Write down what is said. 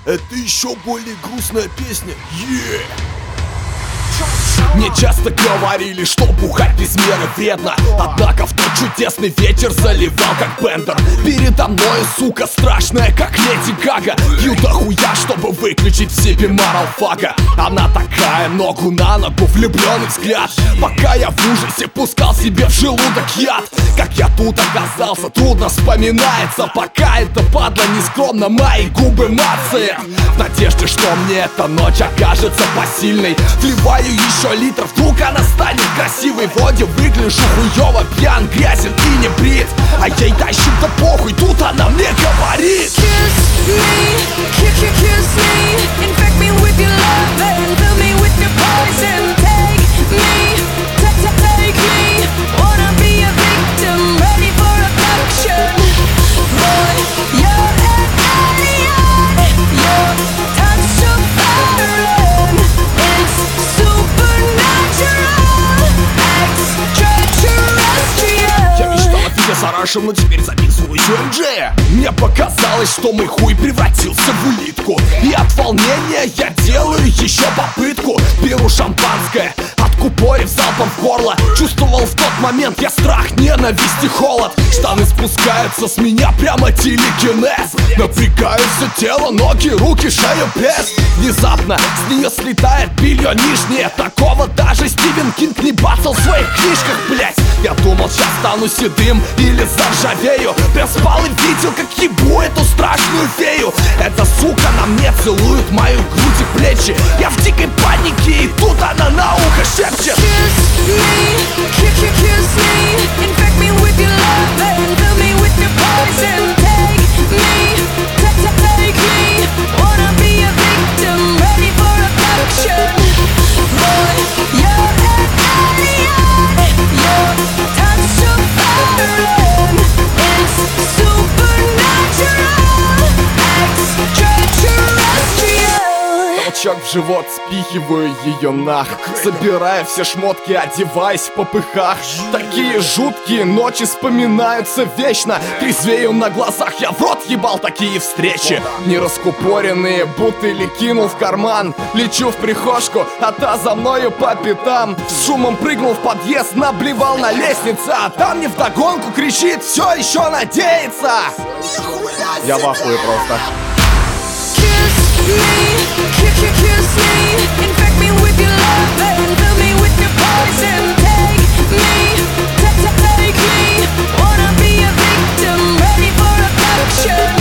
это еще более грустная песня. Мне часто говорили, что бухать без меры вредно. Однако в тот чудесный вечер заливал как Бендер. Передо мной, сука, страшная, как Леди Гага. Пью дохуя, чтобы выключить в себе морал фага. Она такая, ногу на ногу, влюбленный взгляд. Пока я в ужасе пускал себе в желудок яд. Как я тут оказался, трудно вспоминается. Пока эта падла нескромно мои губы мацает. В надежде, что мне эта ночь окажется посильной. Вливаю еще литр, вдруг она станет красивой. Вроде выгляжу хуёво, пьян, грязен и не брит. А ей тащит да похуй, тут она мне говорит: Kiss me, kiss me, infect me with your love and fill me with your poison. Take me, take me, wanna be a victim, ready for abduction. Boy, you're an alien, your touch of iron, it's supernatural, extraterrestrial. Я мечтал о тебе с Арашем, но теперь записываю UMJ. Мне показалось, что мой хуй превратился в улитку. И от волнения я делаю еще попытку. Беру шампанское, откупорив залпом в горло. Чувствовал в тот момент я страх, ненависть и холод. Штаны спускаются с меня прямо телекинез. Напрягаю все тело, ноги, руки, шею, пресс. Внезапно с нее слетает белье нижнее. Такого даже Стивен Кинг не бацал в своих книжках, блять. Я думал, сейчас стану седым или заржавею. Прям спал и видел, как ебу эту страшную фею. Эта сука на мне целует мою грудь и плечи. Я в дикой панике, и тут она на ухо шепчет: Kiss me, kiss me, infect me with your love and fill me with your poison. Take me, take me, wanna be a victim, ready for abduction. Boy, you're an alien, your touch of iron, it's supernatural, extraterrestrial. Толчок в живот, спихиваю ее нах. Собирая все шмотки, одеваясь в попыхах. Такие жуткие ночи вспоминаются вечно. Трезвею на глазах, я в рот ебал такие встречи. Нераскупоренные бутыли кинул в карман. Лечу в прихожку, а та за мною по пятам. С шумом прыгнул в подъезд, наблевал на лестнице. А там мне вдогонку кричит: все еще надеется. Я в ахуе просто. Kiss me, infect me with your love and fill me with your poison. Take me, take me, wanna be a victim, ready for abduction.